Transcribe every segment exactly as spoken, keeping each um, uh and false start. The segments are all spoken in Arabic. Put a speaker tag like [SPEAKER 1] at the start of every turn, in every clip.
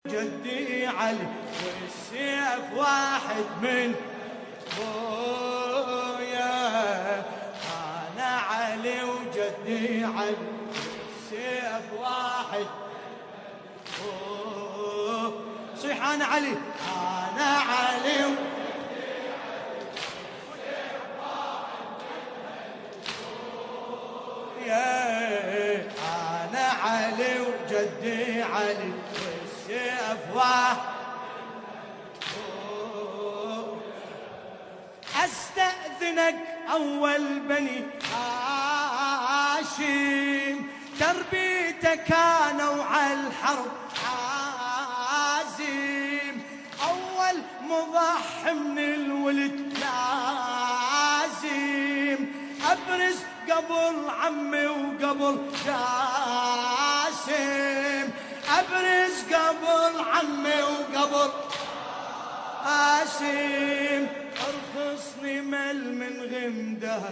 [SPEAKER 1] جدي علي والسيف واحد من بويا. أنا علي وجدي علي والسيف واحد. صيح أنا علي أنا علي وجدي علي والسيف واحد من بويا. أنا علي وجدي علي والسيف واحد. أستأذنك أول بني هاشم، تربيته كانوا على الحرب عازم. أول مضح من الولد لازم أبرز قبل عمي وقبل جاسم. أبرز قبل عمي وقبل قاسم. ارخصني مل من غمده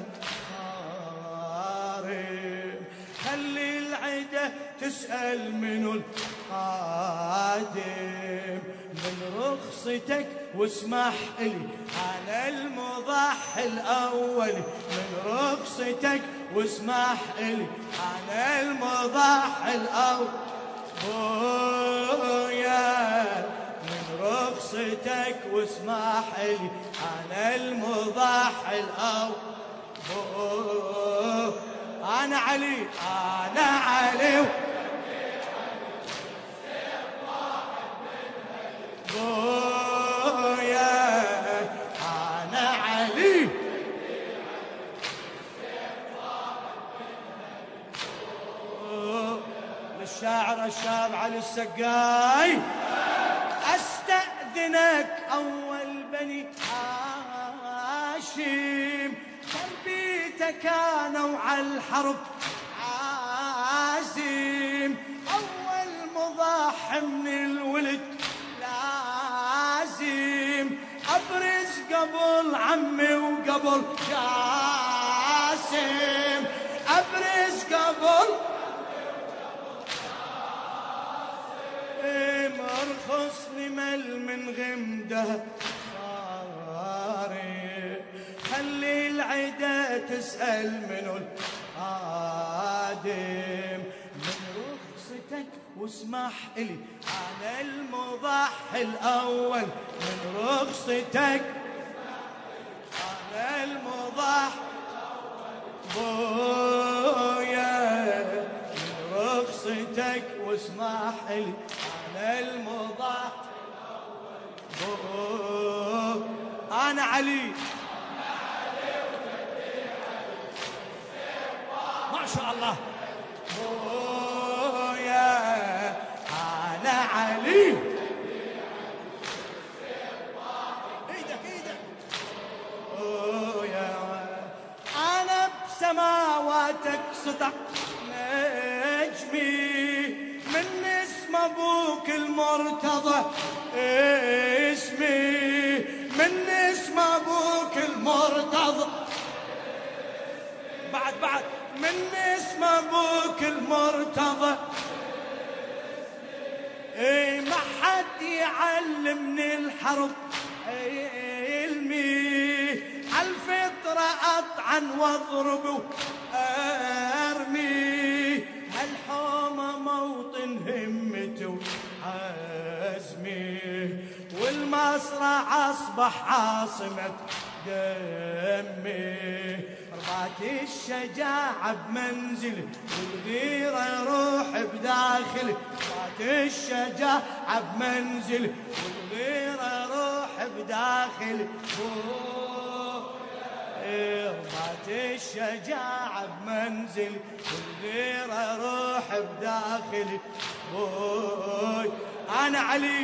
[SPEAKER 1] صارم. خلي العده تسأل منو القادم. من رخصتك واسمح لي أنا المضحي الأول. من رخصتك واسمح لي أنا المضحي الأول. بويا من رخصتك واسمح لي أنا المضحي الأول. أنا علي أنا علي بويا. أنا علي للشاعر الشاب علي السقاي. أستأذنك أول بني هاشم، تربيته كانوا على الحرب عازم. أول مضاح من الولد لازم أبرز قبل عمي وقبل جاسم. أبرز قبل ارخصني مل من غمده صاري. خلي العدا تسأل منو القادم. من رخصتك واسمح لي أنا المضحي الأول. من رخصتك أنا المضحي بويا. من رخصتك واسمح لي أنا المضحي الأول. أنا علي ما شاء الله. بويا أنا علي ايدك ايدك. بويا أنا بسماواتك سطع نجمي. من اسم أبوك المرتضى اسمي. من اسم أبوك المرتضى بعد بعد. من اسم أبوك المرتضى اي ما حد يعلمني الحرب علمي. عالفطرة أطعن واضرب وارمي. هالحومة موطن همتي وعزمي. والمصرع أصبح عاصمة دمي. ربات الشجاعة بمنزلي والغيرة يروح بداخلي. ربات الشجاعة بمنزلي والغيرة يروح بداخلي. ربات الشجاعة بمنزلي والغيرة يروح بداخلي. بوي أنا علي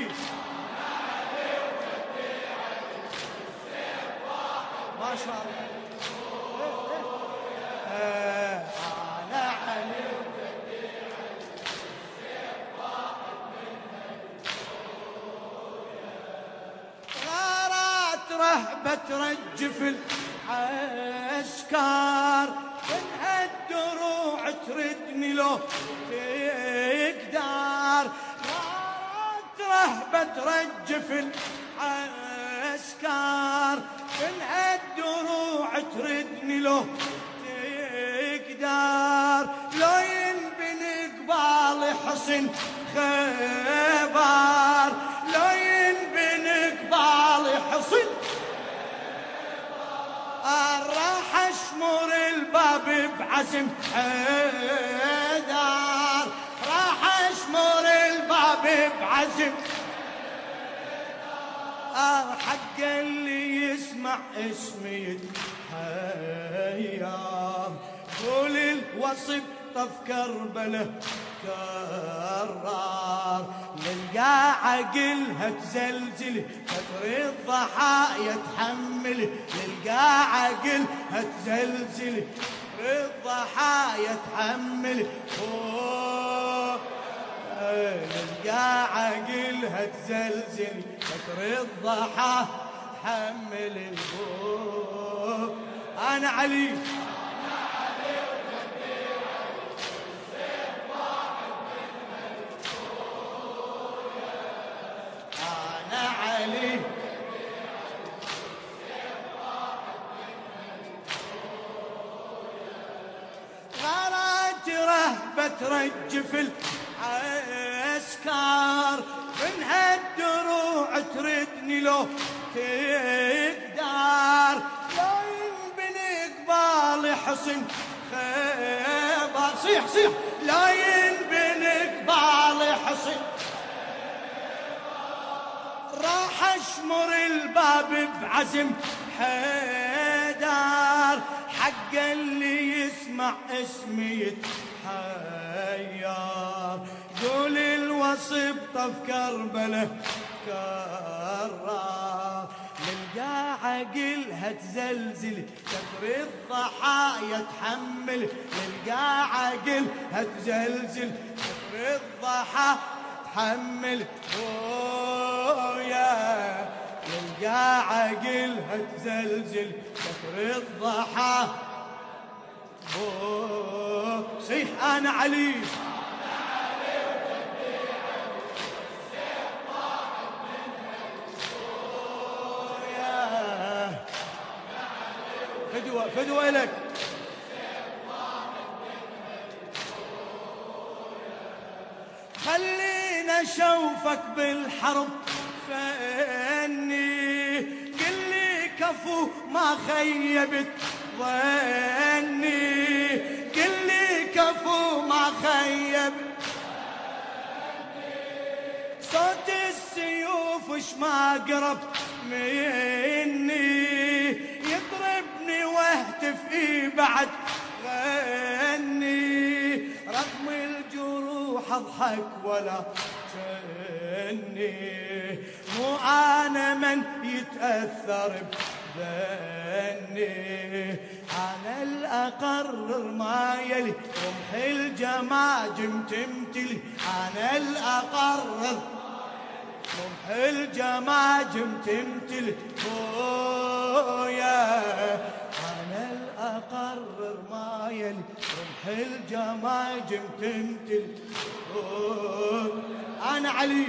[SPEAKER 1] ما شاء الله. أنا علي غارات رهبة ترجف العسكر. انها الدروع تردني لو تقدر. غارات بترجف العسكر من هالدروع تردني لو تقدر لو ينبني قبال حصن خبر لو ينبني قبال حصن راح اشمر الباب بعزم حيدر راح اشمر الباب بعزم حق اللي يسمع اسمي يتحير قول الوصف طف كربله كرار نلقى عقلها تزلزل كثر الضحايا تحمل نلقى عقلها تزلزل كثر الضحايا تحمل نلقى عقلها تزلزل كثر الضحايا تحمل البوك انا علي غارات رهبة ترجف العسكر من هالدروع تردني لو تقدر لو ينبني قبال حصن خبر صيح صيح لا ينبني قبال حصن راح اشمر الباب بعزم حيدر حق اللي يسمع اسمي يتحير قول الوصف طف كربله كرار نلقى عقلها تزلزل كثر الضحايا تحمل نلقى عقلها تزلزل كثر الضحايا تحمل يا نلقى عقلها تزلزل كثر الضحى صيح انا علي فدوة فدوة لك خلينا اشوفك بالحرب فاني قل لي كفو ما خيبت ظني قل لي كفو ما خيبت صوت السيوف وش ما قرب مني يضربني واهتف إيه بعد غني رغم الجروح اضحك ولا جني مو انا من يتاثر بذني انا الاقرر ما يلي رمح الجماجم تمتلي انا الاقرر رمح الجماجم تمتلي يا انا الاقرر ما يلي رمح الجماجم تمتلي انا علي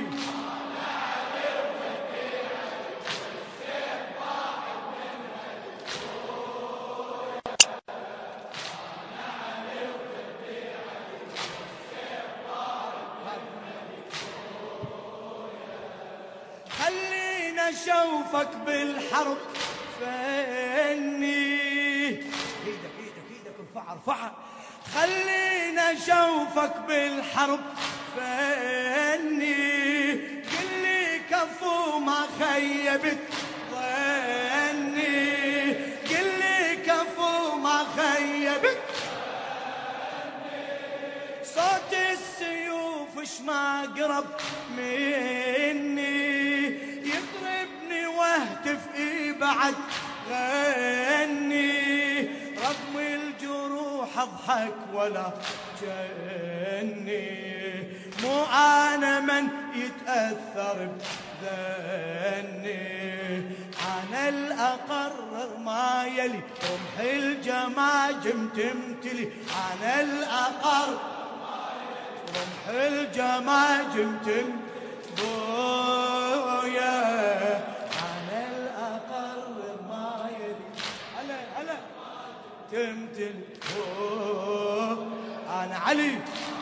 [SPEAKER 1] خلينا اشوفك بالحرب فاني ايدك ايدك ايدك ارفعها ارفعها خلينا اشوفك بالحرب فاني قل لي كفو ما خيبت ظني قل لي كفو ما خيبت صوت السيوف وش ما قرب مني يضربني واهتف إيه بعد غني رغم الجروح اضحك ولا جني مو انا من يتاثر بذني انا الاقرر ما يلي رمح الجماجم تمتلي انا الاقرر رمح الجماجم تمتلي علي.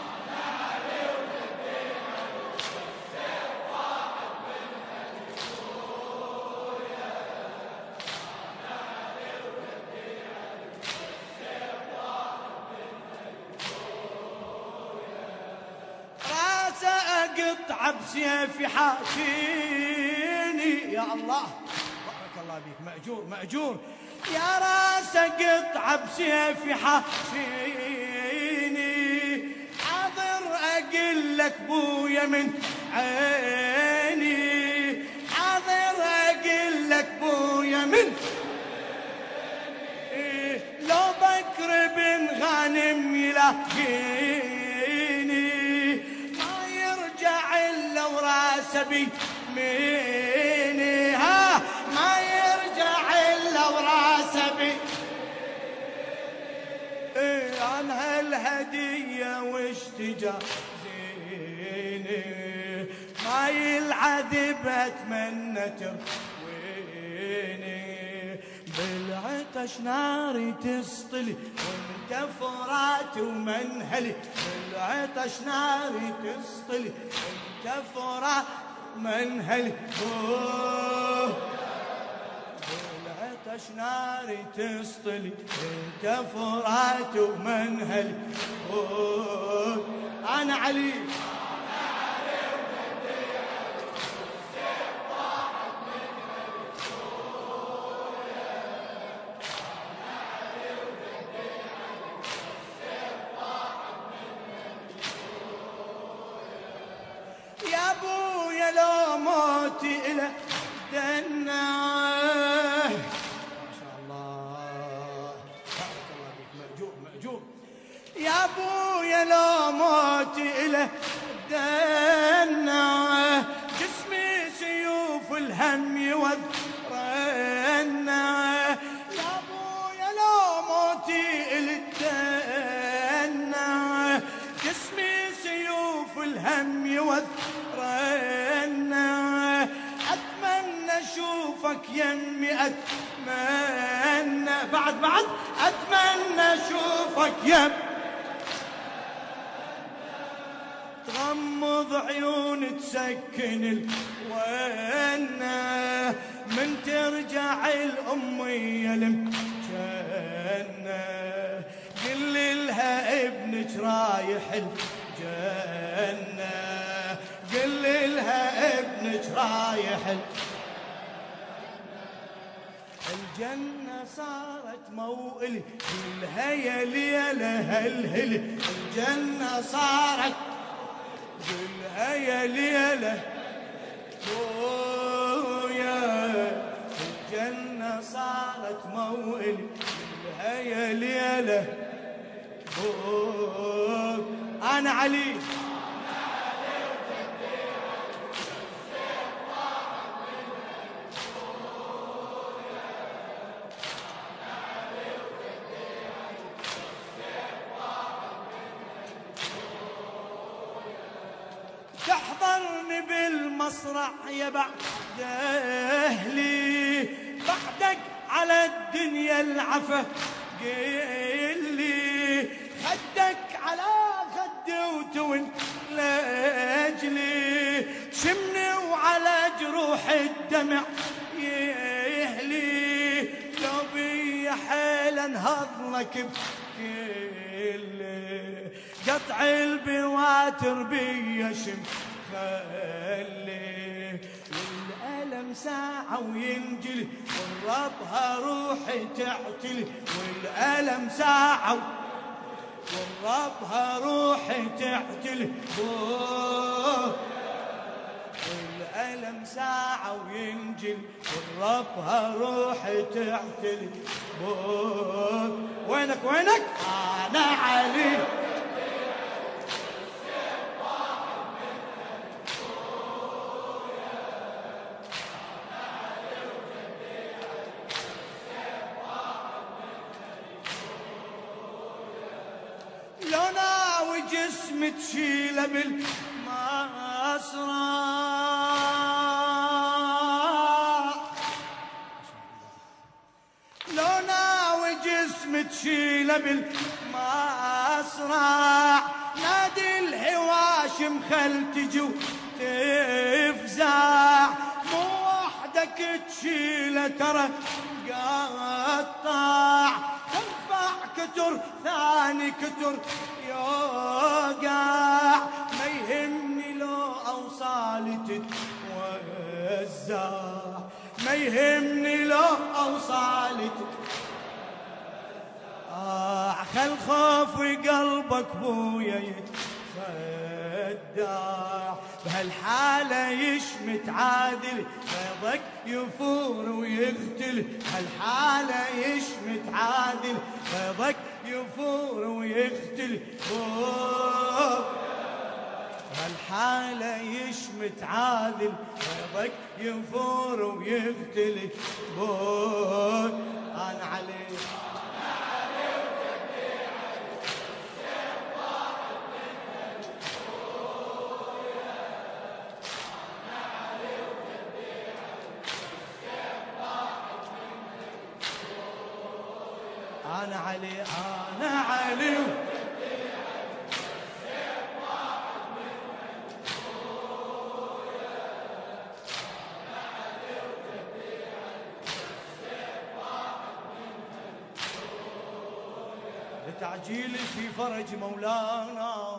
[SPEAKER 1] اقطع بسيفي حاشيني يا الله، بارك الله بيك، مأجور مأجور. يا راس اقطع بسيفي حاشيني، حاضر اقول لك بويا من عيني، حاضر اقول لك بويا من عيني. لو بكر بن غانم يلاقيني إلا وراسه بيميني، ها ما يرجع إلا وراسه بيميني. إيه عن هالهدية وش تجازيني، ما يلعذب أتمنى ترويني. بالعطش ناري تسطلي وانت فرات ومنهلي، بالعطش ناري تسطلي وانت فرات منهلي. بالعطش ناري تسطلي وانت فرات ومنهلي. انا علي يا ابويا لو موتي إلى دنا. ما شاء الله، بارك الله فيك، مأجور مأجور. يا ابويا لو موتي إلى دنا، جسمي سيوف الهم يوذرنا. يا ابويا لو موتي إلى دنا، جسمي سيوف الهم يوذرنا. أتمنى أشوفك يمي، أتمنى بعد بعد أتمنى أشوفك يم، تغمض عيون تسكن الونا، من ترجع الأمية لمجنة. قل لها ابنك رايح الجنة، قل لها ابنك رايح الجنة. صارت موئلي قلها يا ليلة هلهلي، الجنة صارت قلها يا ليلة بويا، الجنة صارت موئلي قلها يا ليلة بويا. أنا علي تحضرني بالمصرع يا بعد أهلي، بعدك على الدنيا العفا قل لي، خدك على خدي وتون لاجلي، شمني وعلى جروح الدمع يهلي. لو بي حيل انهض لك بكلي، قطع البواتر بيشم خلي، والألم ساعة وينجلي والربها روحي تعتلي، والألم ساعة والربها روحي تعتلي. والألم ساعة وينجلي والربها روحي تعتلي. وينك وينك أنا علي لو ناوي جسم تشيله بالمسرح، لو ناوي جسم تشيله بالمسرح، نادي الهواشم خل تجو تفزع، مو وحدك تشيله ترى قطع، تنفع كتر ثاني كتر يوقع، ما يهمني لو أوصالي تتوزع، ما يهمني لو أوصالي تتوزع، خل خوف قلبك بويا يتصدع، بهالحالة يشمت عادل فيضك يفور ويقتل، بهالحالة يشمت عادل فيضك يفور ويقتل، بهالحالة يشمت عادل فيضك يفور ويقتل، بوي أنا عليك أنا علي أنا علي لتعجيل في فرج مولانا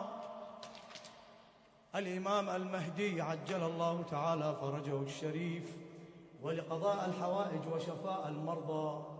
[SPEAKER 1] الإمام المهدي عجل الله تعالى فرجه الشريف، ولقضاء الحوائج وشفاء المرضى